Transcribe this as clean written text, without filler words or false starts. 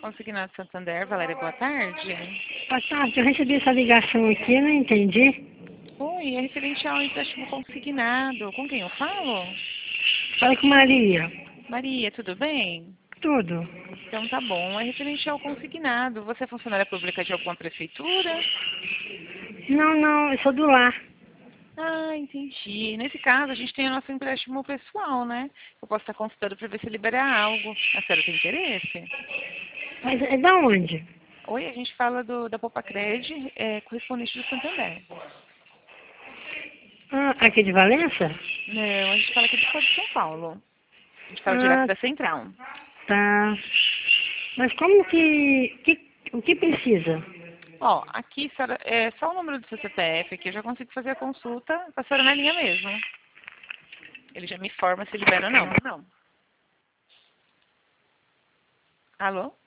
Consignado Santander, Valéria, boa tarde. Boa tarde, eu recebi essa ligação aqui, não entendi. Oi, é referente ao empréstimo consignado. Com quem eu falo? Fala com Maria. Maria, tudo bem? Tudo. Então tá bom. É referente ao consignado. Você é funcionária pública de alguma prefeitura? Não, eu sou do lar. Ah, entendi. Nesse caso, a gente tem o nosso empréstimo pessoal, né? Eu posso estar consultando para ver se libera algo. A senhora tem interesse? Mas é da onde? Oi, a gente fala da Popacred, correspondente do Santander. Ah, aqui de Valença? Não, a gente fala aqui do estado de São Paulo. A gente fala direto Ah, da Central. tá. Mas como o que precisa? Ó, aqui, senhora, é só o número do seu CPF aqui, eu já consigo fazer a consulta com a senhora na linha mesmo. Ele já me informa se libera ou não. Alô?